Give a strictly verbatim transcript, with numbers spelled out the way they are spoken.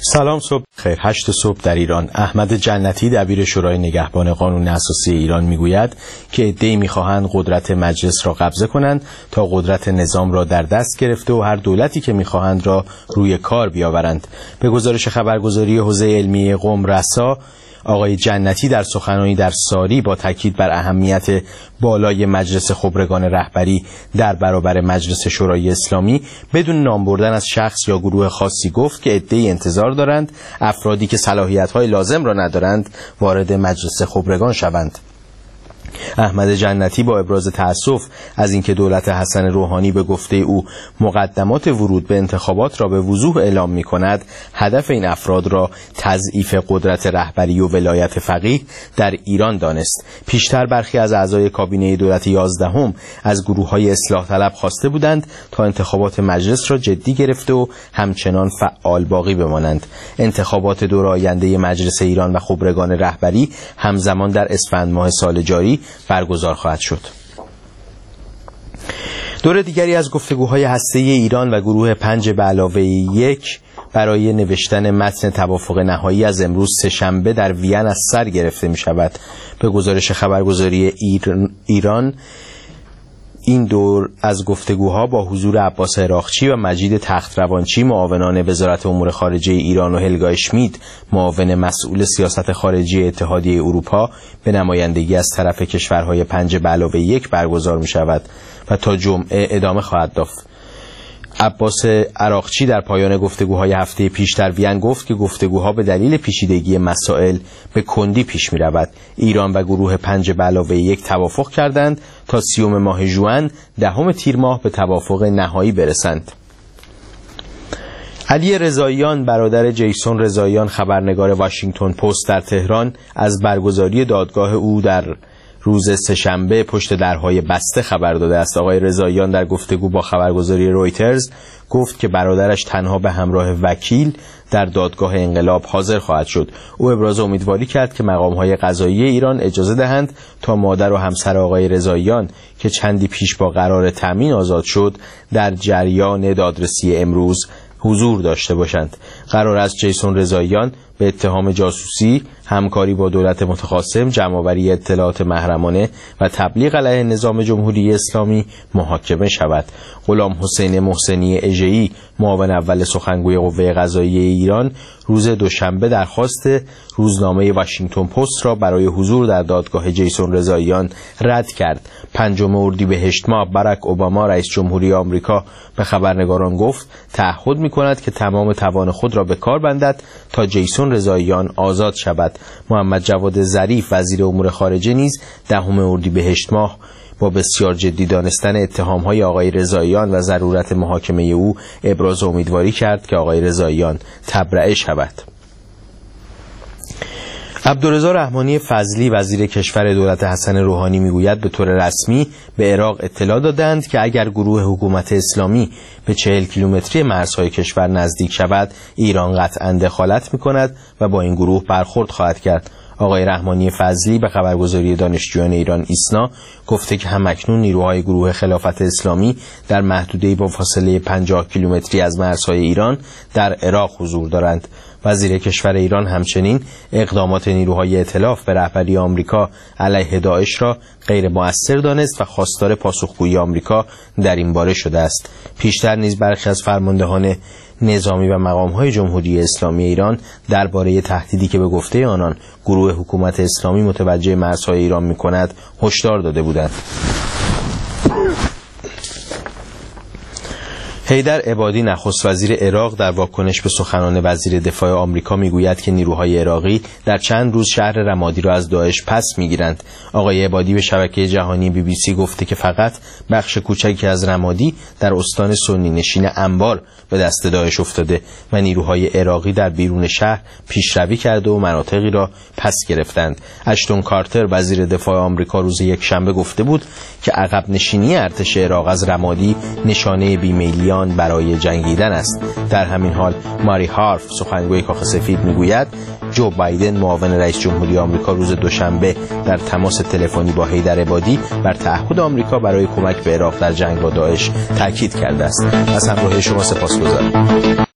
سلام، صبح خیر. هشت صبح در ایران. احمد جنتی دبیر شورای نگهبان قانون اساسی ایران میگوید که عده‌ای میخواهند قدرت مجلس را قبضه کنند تا قدرت نظام را در دست گرفته و هر دولتی که میخواهند را روی کار بیاورند. به گزارش خبرگزاری حوزه علمی قم رسا، آقای جنتی در سخنرانی در ساری با تاکید بر اهمیت بالای مجلس خبرگان رهبری در برابر مجلس شورای اسلامی بدون نام بردن از شخص یا گروه خاصی گفت که عده‌ای انتظار دارند افرادی که صلاحیت‌های لازم را ندارند وارد مجلس خبرگان شوند. احمد جنتی با ابراز تأسف از اینکه دولت حسن روحانی به گفته او مقدمات ورود به انتخابات را به وضوح اعلام می کند، هدف این افراد را تضعیف قدرت رهبری و ولایت فقیه در ایران دانست. پیشتر برخی از اعضای کابینه دولت یازدهم از گروه‌های اصلاح طلب خواسته بودند تا انتخابات مجلس را جدی گرفته و همچنان فعال باقی بمانند. انتخابات دور آینده مجلس ایران و خبرگان رهبری همزمان در اسفند ماه سال جاری برگزار خواهد شد. دور دیگری از گفتگوهای هسته‌ای ایران و گروه پنج به علاوه یک برای نوشتن متن توافق نهایی از امروز سه‌شنبه در وین از سر گرفته می شود. به گزارش خبرگزاری ایران، این دور از گفتگوها با حضور عباس عراقچی و مجید تختروانچی معاونان وزارت امور خارجه ایران و هلگا اشمیت معاون مسئول سیاست خارجی اتحادیه اروپا به نمایندگی از طرف کشورهای پنج به علاوه یک برگزار می شود و تا جمعه ادامه خواهد یافت. عباس عراقچی در پایان گفتگوهای هفته پیش در وین گفت که گفتگوها به دلیل پیچیدگی مسائل به کندی پیش می رود. ایران و گروه پنج به علاوه یک توافق کردند تا سیوم ماه ژوئن دهم تیر ماه به توافق نهایی برسند. علی رضاییان برادر جیسون رضاییان خبرنگار واشنگتن پست در تهران از برگزاری دادگاه او در روز سه‌شنبه پشت درهای بسته خبر داده است. آقای رضاییان در گفتگو با خبرگزاری رویترز گفت که برادرش تنها به همراه وکیل در دادگاه انقلاب حاضر خواهد شد. او ابراز امیدواری کرد که مقام‌های قضایی ایران اجازه دهند تا مادر و همسر آقای رضاییان که چندی پیش با قرار تأمین آزاد شد در جریان دادرسی امروز حضور داشته باشند. قرار است جیسون رضاییان به اتهام جاسوسی، همکاری با دولت متخاصم، جمع‌آوری اطلاعات محرمانه و تبلیغ علیه نظام جمهوری اسلامی محاکمه شود. غلام حسین محسنی اژه‌ای معاون اول سخنگوی قوه قضاییه ایران روز دوشنبه درخواست روزنامه واشنگتن پست را برای حضور در دادگاه جیسون رضاییان رد کرد. پنجم اردیبهشت ماه باراک اوباما رئیس جمهوری آمریکا به خبرنگاران گفت تعهد می‌کند که تمام توان خود را به کار بندد تا جیسون رضاییان آزاد شود. محمد جواد ظریف وزیر امور خارجه نیز دهم اردیبهشت ماه با بسیار جدی دانستن اتهام‌های آقای رضاییان و ضرورت محاکمه او ابراز امیدواری کرد که آقای رضاییان تبرئه شود. عبدالرضا رحمانی فضلی وزیر کشور دولت حسن روحانی میگوید به طور رسمی به عراق اطلاع دادند که اگر گروه حکومت اسلامی به چهل کیلومتری مرزهای کشور نزدیک شود، ایران قطعاً دخالت میکند و با این گروه برخورد خواهد کرد. آقای رحمانی فضلی به خبرگزاری دانشجویان ایران ایسنا گفته که همکنون نیروهای گروه خلافت اسلامی در محدوده‌ای با فاصله پنجاه کیلومتری از مرزهای ایران در عراق حضور دارند. وزیر کشور ایران همچنین اقدامات نیروهای ائتلاف به رهبری آمریکا علیه داعش را غیر مؤثر دانست و خواستار پاسخگویی آمریکا در این باره شده است. پیشتر نیز برخی از فرماندهان نظامی و مقام‌های جمهوری اسلامی ایران درباره تهدیدی که به گفته آنان گروه حکومت اسلامی متوجه مرزهای ایران می‌کند هشدار داده بودند. حیدر عبادی نخست وزیر عراق در واکنش به سخنان وزیر دفاع آمریکا میگوید که نیروهای عراقی در چند روز شهر رمادی را از داعش پس میگیرند. آقای عبادی به شبکه جهانی بی بی سی گفته که فقط بخش کوچکی از رمادی در استان سنی نشین انبار به دست داعش افتاده و نیروهای عراقی در بیرون شهر پیشروی کرده و مناطقی را پس گرفتند. اشتون کارتر وزیر دفاع آمریکا روز یکشنبه گفته بود که عقب نشینی ارتش عراق از رمادی نشانه بیمیلی برای جنگیدن است. در همین حال ماری هارف سخنگوی کاخ سفید میگوید جو بایدن معاون رئیس جمهوری آمریکا روز دوشنبه در تماس تلفنی با حیدر عبادی بر تعهد آمریکا برای کمک به عراق در جنگ با داعش تاکید کرده است. از همراهی شما سپاسگزارم.